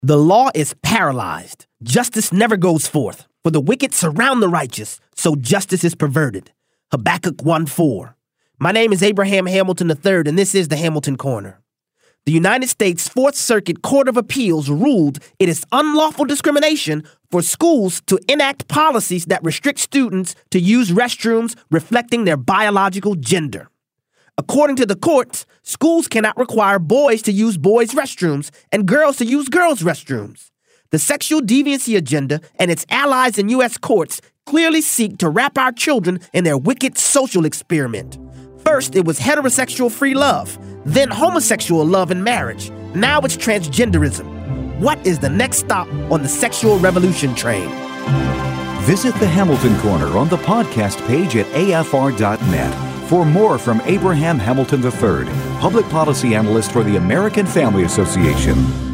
The law is paralyzed. Justice never goes forth. For the wicked surround the righteous, so justice is perverted. Habakkuk 1:4. My name is Abraham Hamilton III, and this is the Hamilton Corner. The United States Fourth Circuit Court of Appeals ruled it is unlawful discrimination for schools to enact policies that restrict students to use restrooms reflecting their biological gender. According to the courts, schools cannot require boys to use boys' restrooms and girls to use girls' restrooms. The sexual deviancy agenda and its allies in U.S. courts clearly seek to wrap our children in their wicked social experiment. First, it was heterosexual free love, then homosexual love and marriage. Now it's transgenderism. What is the next stop on the sexual revolution train? Visit the Hamilton Corner on the podcast page at afr.net for more from Abraham Hamilton III, public policy analyst for the American Family Association.